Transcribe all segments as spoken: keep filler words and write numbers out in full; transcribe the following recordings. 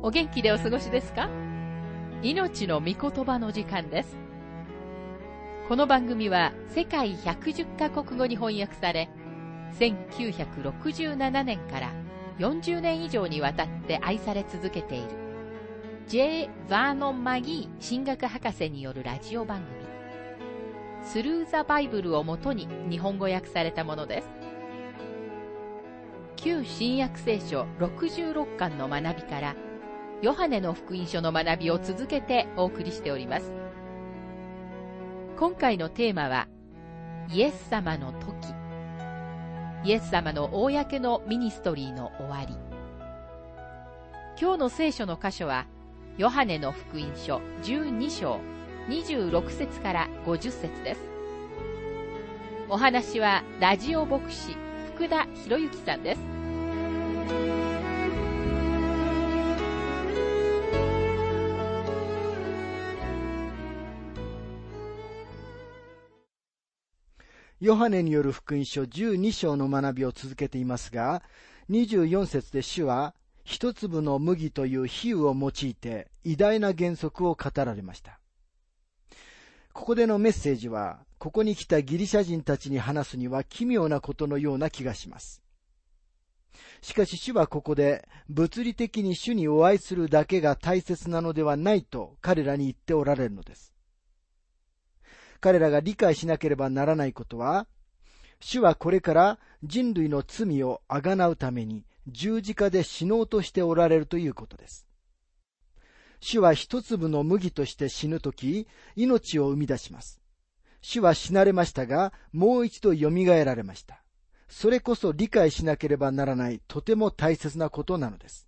お元気でお過ごしですか？命の御言葉の時間です。この番組は世界ひゃくじゅっカ国語に翻訳され、せんきゅうひゃくろくじゅうななねんからよんじゅうねん以上にわたって愛され続けている J. バーノン・マギー神学博士によるラジオ番組、スルーザ・バイブルをもとに日本語訳されたものです。旧新約聖書ろくじゅうろっかんの学びからヨハネの福音書の学びを続けてお送りしております。今回のテーマはイエス様の時、イエス様の公のミニストリーの終わり。今日の聖書の箇所はヨハネの福音書じゅうにしょうにじゅうろくせつからごじゅっせつです。お話はラジオ牧師福田博之さんです。 ヨハネによる福音書じゅうにしょうの学びを続けていますが、にじゅうよんせつで主は一粒の麦という比喩を用いて偉大な原則を語られました。ここでのメッセージは、ここに来たギリシャ人たちに話すには奇妙なことのような気がします。しかし主はここで物理的に主にお会いするだけが大切なのではないと彼らに言っておられるのです。彼らが理解しなければならないことは、主はこれから人類の罪をあがなうために十字架で死のうとしておられるということです。主は一粒の麦として死ぬとき、命を生み出します。主は死なれましたが、もう一度蘇られました。それこそ理解しなければならないとても大切なことなのです。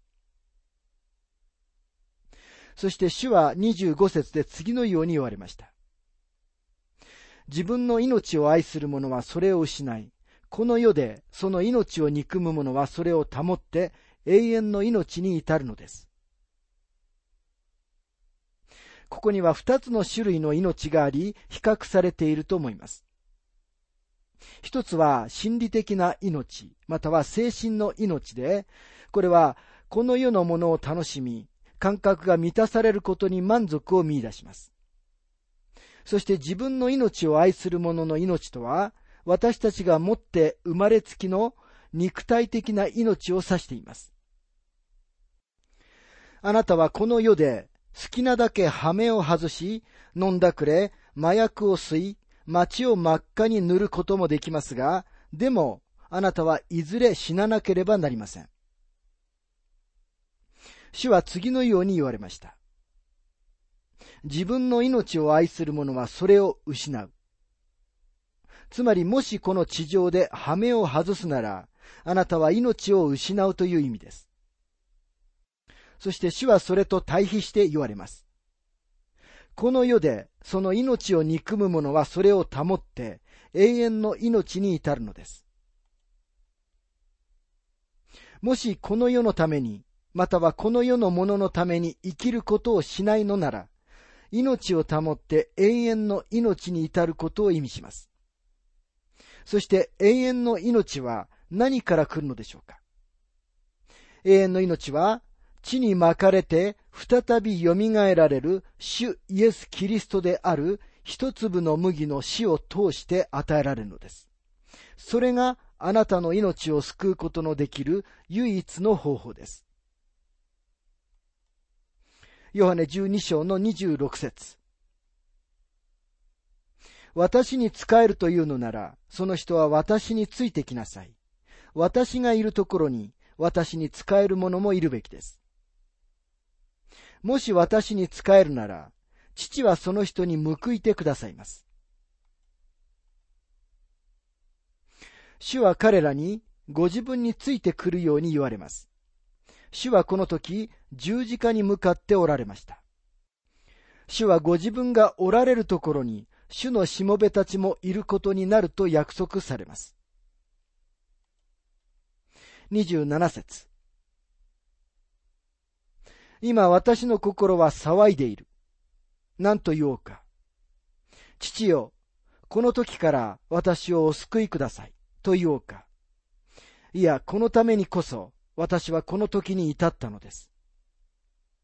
そして主はにじゅうごせつで次のように言われました。自分の命を愛する者はそれを失い、この世でその命を憎む者はそれを保って永遠の命に至るのです。ここには二つの種類の命があり、比較されていると思います。一つは心理的な命、または精神の命で、これはこの世のものを楽しみ、感覚が満たされることに満足を見出します。そして自分の命を愛する者の命とは、私たちが持って生まれつきの肉体的な命を指しています。あなたはこの世で好きなだけ羽目を外し、飲んだくれ、麻薬を吸い、街を真っ赤に塗ることもできますが、でもあなたはいずれ死ななければなりません。主は次のように言われました。自分の命を愛する者はそれを失う。つまりもしこの地上で羽目を外すなら、あなたは命を失うという意味です。そして主はそれと対比して言われます。この世でその命を憎む者はそれを保って永遠の命に至るのです。もしこの世のために、またはこの世のもののために生きることをしないのなら、命を保って永遠の命に至ることを意味します。そして永遠の命は何から来るのでしょうか。永遠の命は地にまかれて再び蘇られる主イエス・キリストである一粒の麦の死を通して与えられるのです。それがあなたの命を救うことのできる唯一の方法です。ヨハネじゅうにしょうのにじゅうろくせつ。私に仕えるというのなら、その人は私についてきなさい。私がいるところに私に仕える者もいるべきです。もし私に仕えるなら、父はその人に報いてくださいます。主は彼らにご自分についてくるように言われます。主はこの時、十字架に向かっておられました。主はご自分がおられるところに、主のしもべたちもいることになると約束されます。にじゅうななせつ。今私の心は騒いでいる。何と言おうか。父よ、この時から私をお救いください。と言おうか。いや、このためにこそ、私はこの時に至ったのです。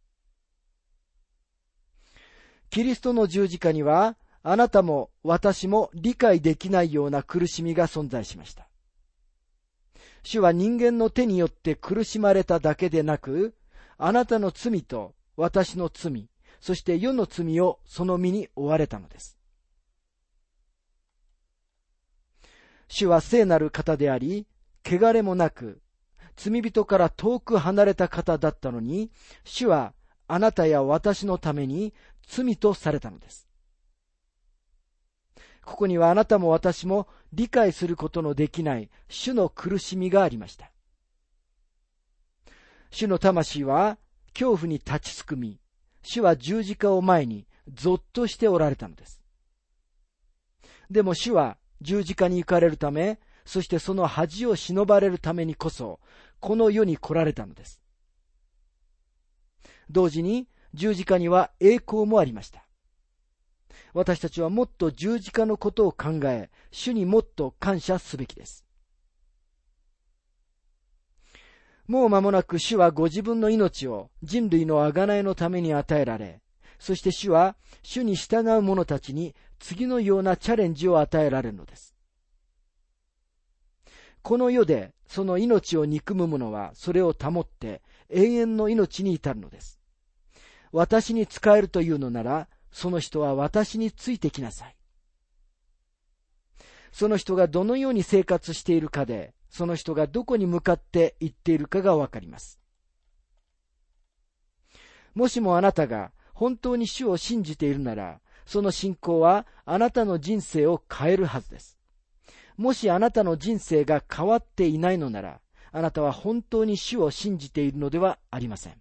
キリストの十字架には、あなたも私も理解できないような苦しみが存在しました。主は人間の手によって苦しまれただけでなく、あなたの罪と私の罪、そして世の罪をその身に負われたのです。主は聖なる方であり、汚れもなく、罪人から遠く離れた方だったのに、主はあなたや私のために罪とされたのです。ここにはあなたも私も理解することのできない主の苦しみがありました。主の魂は恐怖に立ちすくみ、主は十字架を前にぞっとしておられたのです。でも主は十字架に行かれるため、そしてその恥を忍ばれるためにこそ、この世に来られたのです。同時に十字架には栄光もありました。私たちはもっと十字架のことを考え、主にもっと感謝すべきです。もう間もなく主はご自分の命を人類の贖いのために与えられ、そして主は主に従う者たちに次のようなチャレンジを与えられるのです。この世でその命を憎む者はそれを保って永遠の命に至るのです。私に仕えるというのなら、その人は私についてきなさい。その人がどのように生活しているかで、その人がどこに向かって行っているかがわかります。もしもあなたが本当に主を信じているなら、その信仰はあなたの人生を変えるはずです。もしあなたの人生が変わっていないのなら、あなたは本当に主を信じているのではありません。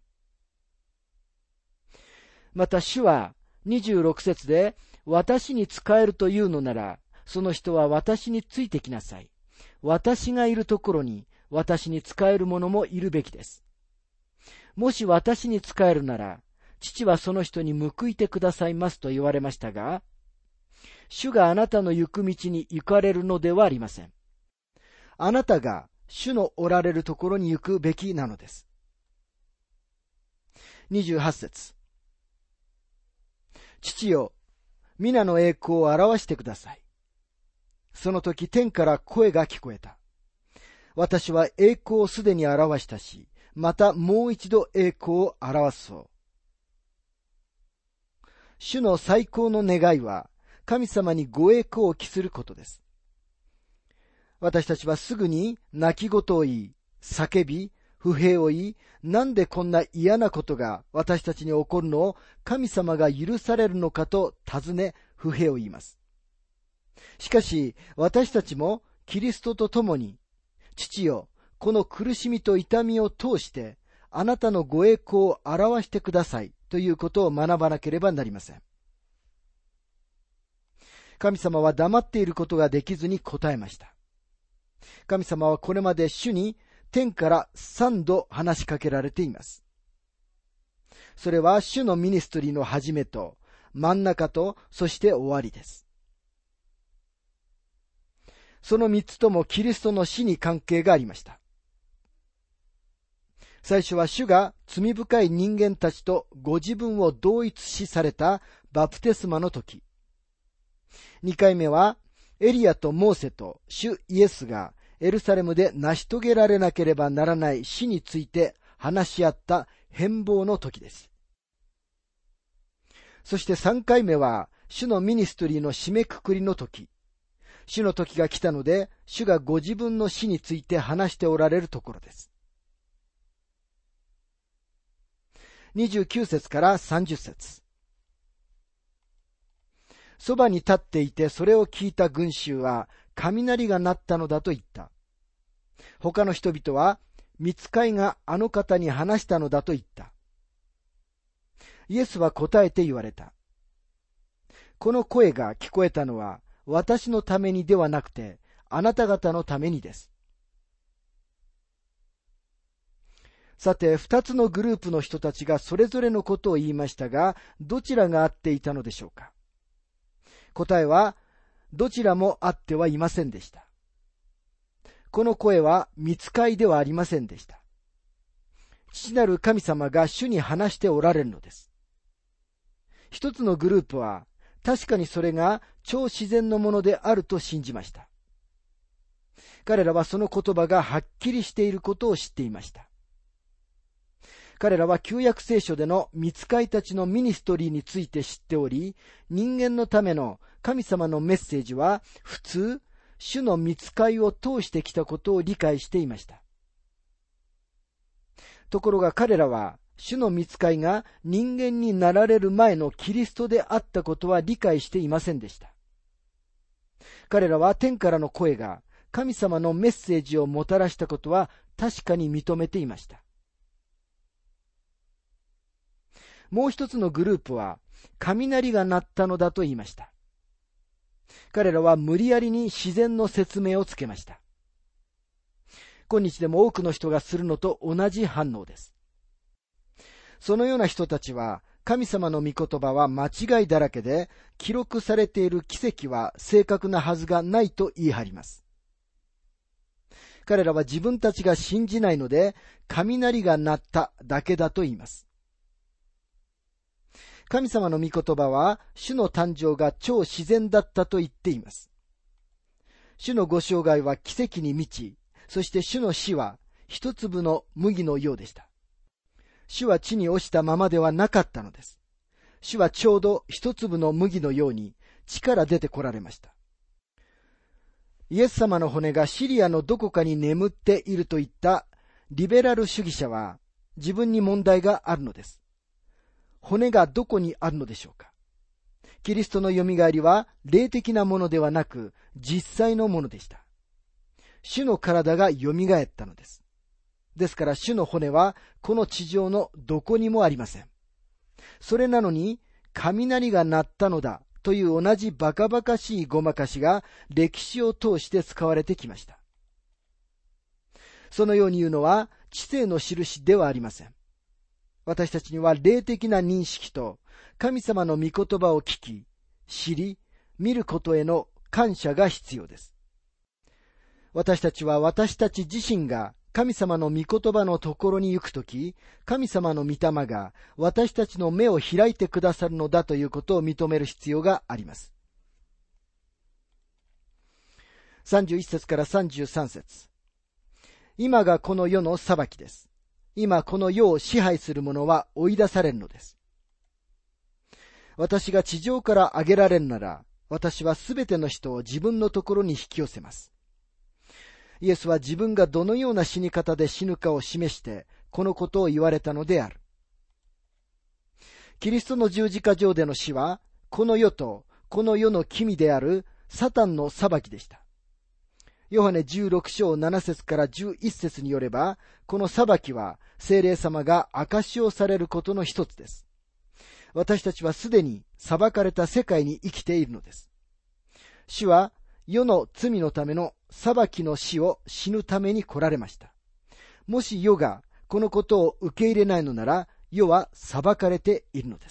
また主はにじゅうろく節で、私に仕えるというのなら、その人は私についてきなさい。私がいるところに私に仕える者もいるべきです。もし私に仕えるなら、父はその人に報いてくださいますと言われましたが、主があなたの行く道に行かれるのではありません。あなたが主のおられるところに行くべきなのです。にじゅうはち節。父よ、皆の栄光を表してください。その時天から声が聞こえた。私は栄光をすでに表したし、またもう一度栄光を表そう。主の最高の願いは、神様にご栄光を期することです。私たちはすぐに泣き言を言い、叫び、不平を言い、なんでこんな嫌なことが私たちに起こるのを神様が許されるのかと尋ね、不平を言います。しかし、私たちもキリストと共に、父よ、この苦しみと痛みを通して、あなたのご栄光を表してくださいということを学ばなければなりません。神様は黙っていることができずに答えました。神様はこれまで主に天から三度話しかけられています。それは主のミニストリーの始めと真ん中とそして終わりです。その三つともキリストの死に関係がありました。最初は主が罪深い人間たちとご自分を同一視されたバプテスマの時。二回目はエリアとモーセと主イエスがエルサレムで成し遂げられなければならない死について話し合った変貌の時です。そして三回目は主のミニストリーの締めくくりの時。主の時が来たので、主がご自分の死について話しておられるところです。にじゅうきゅう節からさんじゅう節。そばに立っていてそれを聞いた群衆は、雷が鳴ったのだと言った。他の人々は、御使いがあの方に話したのだと言った。イエスは答えて言われた。この声が聞こえたのは、私のためにではなくて、あなた方のためにです。さて、二つのグループの人たちがそれぞれのことを言いましたが、どちらが合っていたのでしょうか。答えは、どちらも合ってはいませんでした。この声は御使いではありませんでした。父なる神様が主に話しておられるのです。 一つのグループは確かにそれが超自然のものであると信じました。彼らはその言葉がはっきりしていることを知っていました。彼らは旧約聖書での御使いたちのミニストリーについて知っており、人間のための神様のメッセージは普通、主の御使いを通してきたことを理解していました。ところが彼らは、主の御使いが人間になられる前のキリストであったことは理解していませんでした。彼らは天からの声が神様のメッセージをもたらしたことは確かに認めていました。もう一つのグループは、雷が鳴ったのだと言いました。彼らは無理やりに自然の説明をつけました。今日でも多くの人がするのと同じ反応です。そのような人たちは、神様の御言葉は間違いだらけで、記録されている奇跡は正確なはずがないと言い張ります。彼らは自分たちが信じないので、雷が鳴っただけだと言います。神様の御言葉は、主の誕生が超自然だったと言っています。主のご生涯は奇跡に満ち、そして主の死は一粒の麦のようでした。主は地に落ちたままではなかったのです。主はちょうど一粒の麦のように地から出てこられました。イエス様の骨がシリアのどこかに眠っているといったリベラル主義者は自分に問題があるのです。骨がどこにあるのでしょうか。キリストのよみがえりは霊的なものではなく実際のものでした。主の体がよみがえったのです。ですから主の骨はこの地上のどこにもありません。それなのに雷が鳴ったのだという同じバカバカしいごまかしが歴史を通して使われてきました。そのように言うのは知性の印ではありません。私たちには霊的な認識と神様の御言葉を聞き、知り、見ることへの感謝が必要です。私たちは私たち自身が神様の御言葉のところに行くとき、神様の御霊が私たちの目を開いてくださるのだということを認める必要があります。さんじゅういっ節からさんじゅうさん節。今がこの世の裁きです。今この世を支配する者は追い出されるのです。私が地上から上げられるなら、私はすべての人を自分のところに引き寄せます。イエスは自分がどのような死に方で死ぬかを示して、このことを言われたのである。キリストの十字架上での死は、この世とこの世の君であるサタンの裁きでした。ヨハネじゅうろく章なな節からじゅういっ節によれば、この裁きは聖霊様が証しをされることの一つです。私たちはすでに裁かれた世界に生きているのです。主は世の罪のための裁きの死を死ぬために来られました。もし世がこのことを受け入れないのなら、世は裁かれているのです。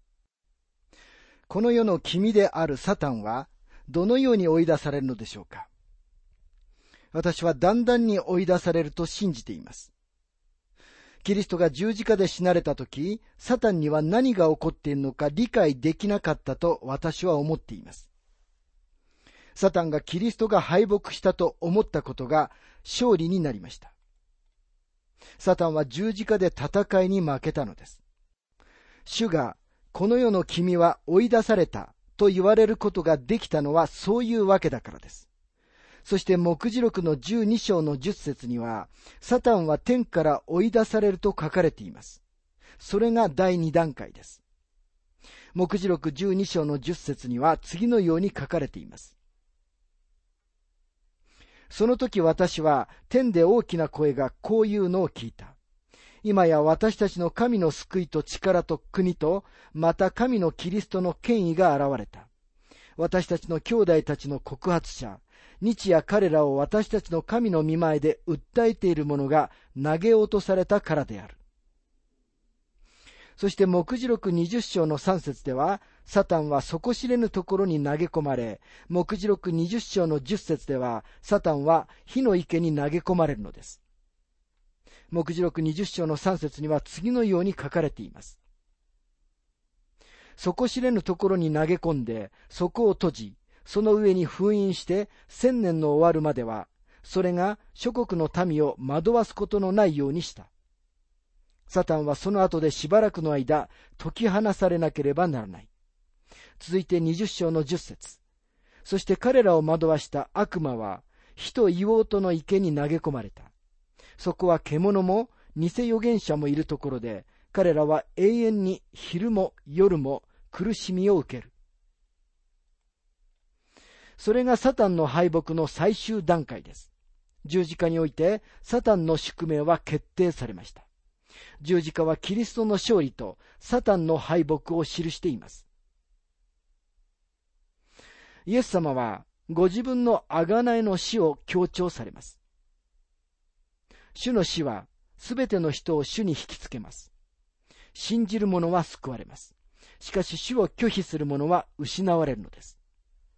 この世の君であるサタンはどのように追い出されるのでしょうか。私はだんだんに追い出されると信じています。キリストが十字架で死なれたとき、サタンには何が起こっているのか理解できなかったと私は思っています。サタンがキリストが敗北したと思ったことが勝利になりました。サタンは十字架で戦いに負けたのです。主がこの世の君は追い出されたと言われることができたのはそういうわけだからです。そして黙示録のじゅうに章のじゅっ節には、サタンは天から追い出されると書かれています。それが第二段階です。黙示録じゅうに章のじゅっ節には次のように書かれています。その時私は天で大きな声がこういうのを聞いた。今や私たちの神の救いと力と国と、また神のキリストの権威が現れた。私たちの兄弟たちの告発者、日夜彼らを私たちの神の御前で訴えている者が投げ落とされたからである。そして黙示録にじゅう章のさん節では、サタンは底知れぬところに投げ込まれ、黙示録にじゅう章のじゅっ節では、サタンは火の池に投げ込まれるのです。黙示録にじゅう章のさん節には次のように書かれています。 底知れぬところに投げ込んで、底を閉じ、その上に封印して千年の終わるまでは、それが諸国の民を惑わすことのないようにした。サタンはその後でしばらくの間、解き放されなければならない。続いてにじゅっ章のじゅっ節。そして彼らを惑わした悪魔は、火と硫黄との池に投げ込まれた。そこは獣も偽預言者もいるところで、彼らは永遠に昼も夜も苦しみを受ける。それがサタンの敗北の最終段階です。十字架においてサタンの宿命は決定されました。十字架はキリストの勝利とサタンの敗北を記しています。イエス様はご自分の贖いの死を強調されます。主の死はすべての人を主に引きつけます。信じる者は救われます。しかし主を拒否する者は失われるのです。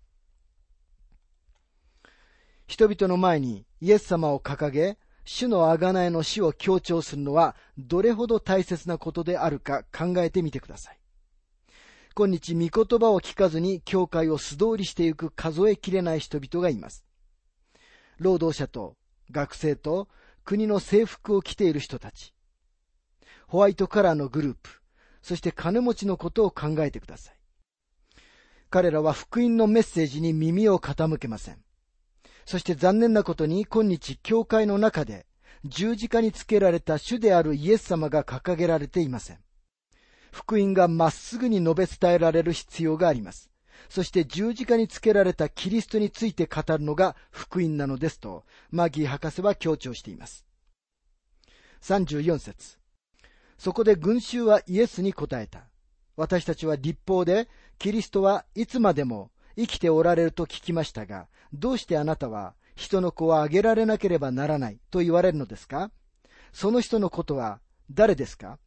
人々の前にイエス様を掲げ、主の贖いの死を強調するのはどれほど大切なことであるか考えてみてください。今日御言葉を聞かずに教会を素通りしていく数えきれない人々がいます。労働者と学生と国の制服を着ている人たち、ホワイトカラーのグループ、そして金持ちのことを考えてください。彼らは福音のメッセージに耳を傾けません。そして残念なことに今日教会の中で十字架につけられた主であるイエス様が掲げられていません。福音がまっすぐに述べ伝えられる必要があります。そして十字架につけられたキリストについて語るのが福音なのですと、マギー博士は強調しています。さんじゅうよん節。そこで群衆はイエスに答えた。私たちは律法で、キリストはいつまでも生きておられると聞きましたが、どうしてあなたは人の子をあげられなければならないと言われるのですか？その人のことは誰ですか？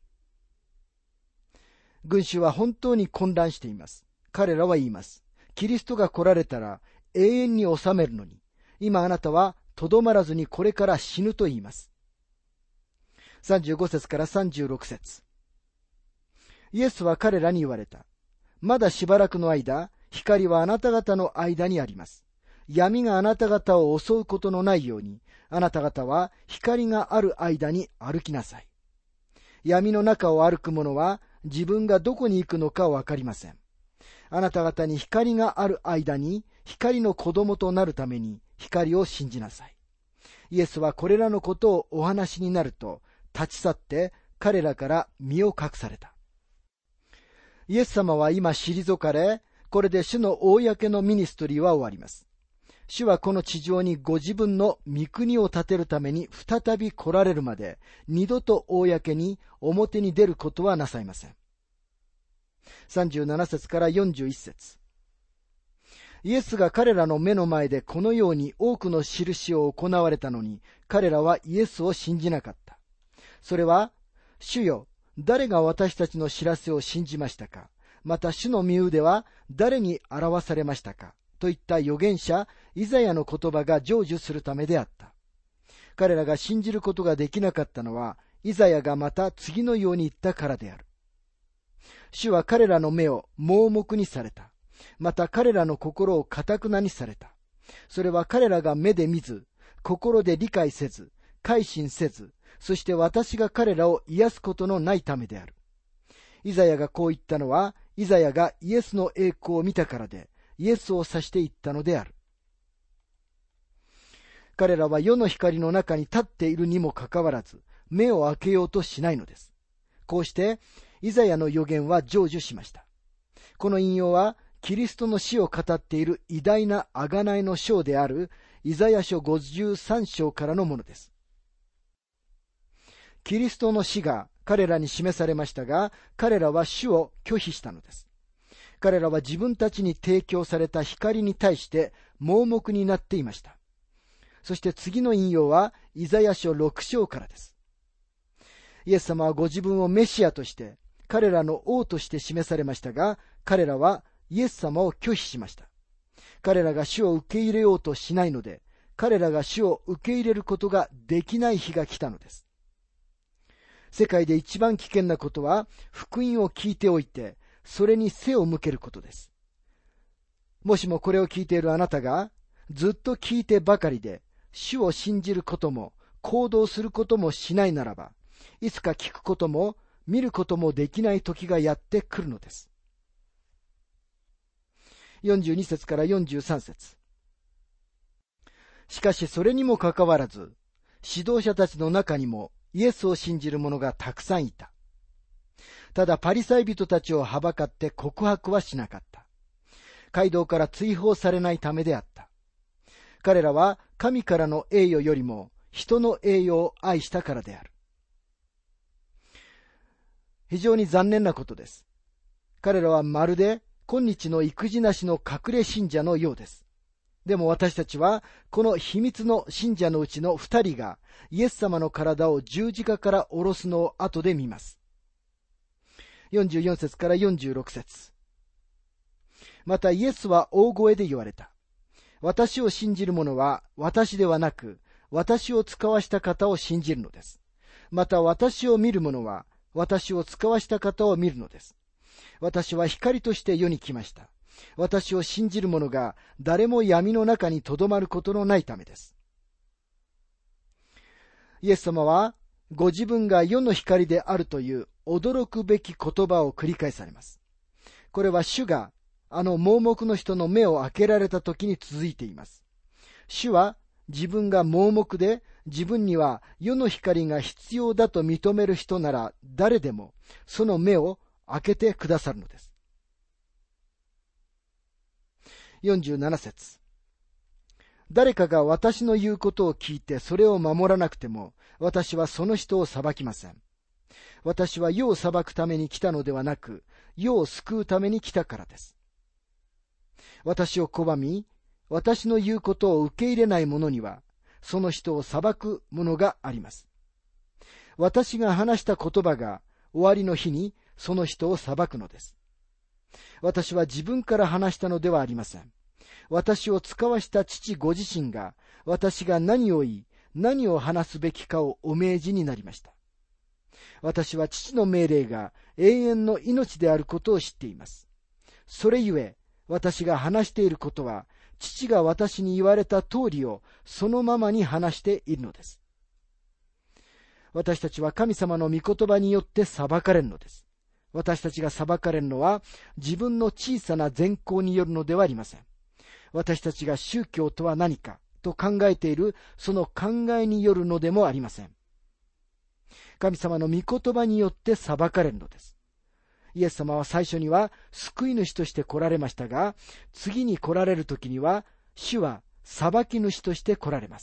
群衆は本当に混乱しています。彼らは言います。キリストが来られたら永遠に治めるのに、今あなたはとどまらずにこれから死ぬと言います。さんじゅうご節からさんじゅうろく節。イエスは彼らに言われた。まだしばらくの間、光はあなた方の間にあります。闇があなた方を襲うことのないように、あなた方は光がある間に歩きなさい。闇の中を歩く者は自分がどこに行くのかわかりません。あなた方に光がある間に光の子供となるために光を信じなさい。イエスはこれらのことをお話になると立ち去って彼らから身を隠された。イエス様は今退かれ、これで主の公のミニストリーは終わります。主はこの地上にご自分の御国を建てるために再び来られるまで、二度と公に表に出ることはなさいません。さんじゅうなな節からよんじゅういち節。イエスが彼らの目の前でこのように多くの印を行われたのに、彼らはイエスを信じなかった。それは、主よ、誰が私たちの知らせを信じましたか？また主の御腕は誰に表されましたか？といった預言者イザヤの言葉が成就するためであった。彼らが信じることができなかったのは、イザヤがまた次のように言ったからである。主は彼らの目を盲目にされた。また彼らの心を堅なにされた。それは彼らが目で見ず、心で理解せず、改心せず、そして私が彼らを癒すことのないためである。イザヤがこう言ったのは、イザヤがイエスの栄光を見たからで、イエスを指して言ったのである。彼らは世の光の中に立っているにもかかわらず、目を開けようとしないのです。こうして、イザヤの預言は成就しました。この引用は、キリストの死を語っている偉大な贖いの章である、イザヤ書ごじゅうさん章からのものです。キリストの死が彼らに示されましたが、彼らは主を拒否したのです。彼らは自分たちに提供された光に対して盲目になっていました。そして次の引用はイザヤ書ろく章からです。イエス様はご自分をメシアとして彼らの王として示されましたが、彼らはイエス様を拒否しました。彼らが主を受け入れようとしないので、彼らが主を受け入れることができない日が来たのです。世界で一番危険なことは、福音を聞いておいて、 それに背を向けることです。もしもこれを聞いているあなたが、ずっと聞いてばかりで、主を信じることも、行動することもしないならば、いつか聞くことも、見ることもできない時がやってくるのです。よんじゅうに節からよんじゅうさん節。しかしそれにもかかわらず、指導者たちの中にもイエスを信じる者がたくさんいた。ただパリサイ人たちをはばかって告白はしなかった。街道から追放されないためであった。彼らは神からの栄誉よりも人の栄誉を愛したからである。非常に残念なことです。彼らはまるで今日の育児なしの隠れ信者のようです。でも私たちはこの秘密の信者のうちの二人がイエス様の体を十字架から下ろすのを後で見ます。よんじゅうよん節からよんじゅうろく節。またイエスは大声で言われた。私を信じる者は私ではなく、私を使わした方を信じるのです。また私を見る者は私を使わした方を見るのです。私は光として世に来ました。私を信じる者が誰も闇の中にとどまることのないためです。イエス様はご自分が世の光であるという驚くべき言葉を繰り返されます。これは主があの盲目の人の目を開けられた時に続いています。主は自分が盲目で自分には世の光が必要だと認める人なら誰でもその目を開けてくださるのです。よんじゅうなな節。誰かが私の言うことを聞いてそれを守らなくても私はその人を裁きません。私は世を裁くために来たのではなく世を救うために来たからです。私を拒み私の言うことを受け入れない者にはその人を裁くものがあります。私が話した言葉が終わりの日にその人を裁くのです。私は自分から話したのではありません。私を使わした父ご自身が私が何を言い何を話すべきかをお命じになりました。私は父の命令が永遠の命であることを知っています。それゆえ私が話していることは父が私に言われた通りをそのままに話しているのです。私たちは神様の御言葉によって裁かれるのです。私たちが裁かれるのは自分の小さな善行によるのではありません。私たちが宗教とは何かと考えているその考えによるのでもありません。神様の御言葉によって裁かれるのです。イエス様は最初には救い主として来られましたが、次に来られる時には主は裁き主として来られます。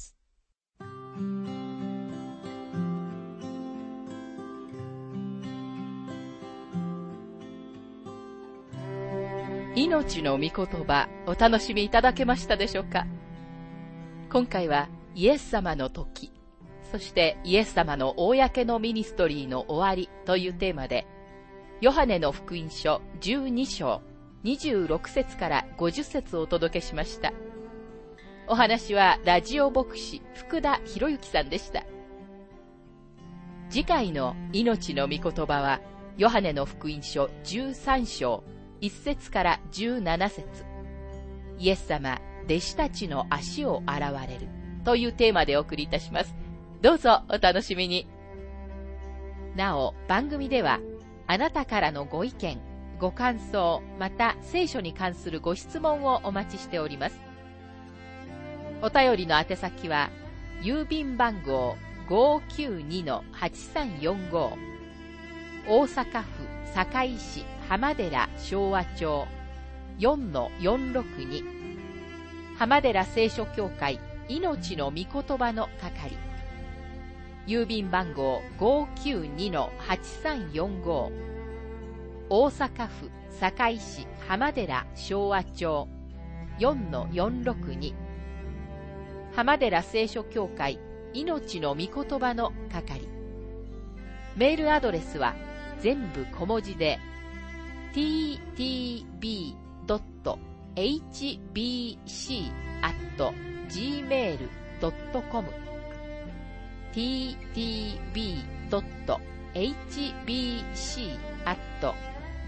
命の御言葉、お楽しみいただけましたでしょうか。今回はイエス様の時、そしてイエス様の公のミニストリーの終わりというテーマで、ヨハネの福音書じゅうに章にじゅうろく節からごじゅう節をお届けしました。お話はラジオ牧師福田博之さんでした。次回の命の御言葉はヨハネの福音書じゅうさん章いち節からじゅうなな節、イエス様弟子たちの足を洗われるというテーマでお送りいたします。どうぞお楽しみに。なお番組ではあなたからのご意見、ご感想、また聖書に関するご質問をお待ちしております。お便りの宛先は郵便番号 ごーきゅうにのはちさんよんご、大阪府堺市浜寺昭和町 よんのよんろくに、浜寺聖書協会命の御言葉の係、郵便番号 ごーきゅうにのはちさんよんご、大阪府堺市浜寺昭和町 よんのよんろくに、浜寺聖書協会命の御言葉の係。メールアドレスは全部小文字で ティーティービードットエイチビーシーアットジーメールドットコム ティーティービードットエイチビーシーアット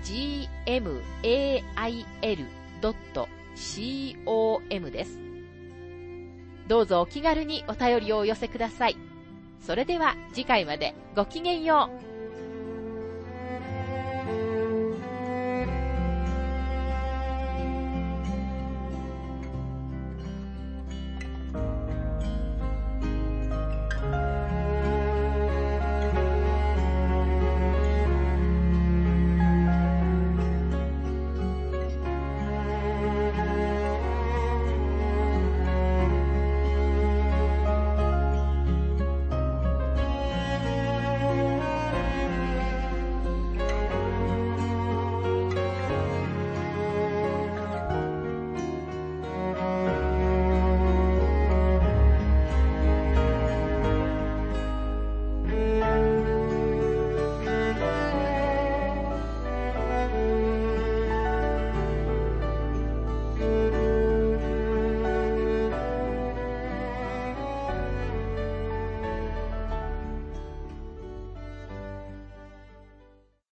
ジーエムエーアイエルドットコム です。どうぞお気軽にお便りをお寄せください。それでは次回までごきげんよう。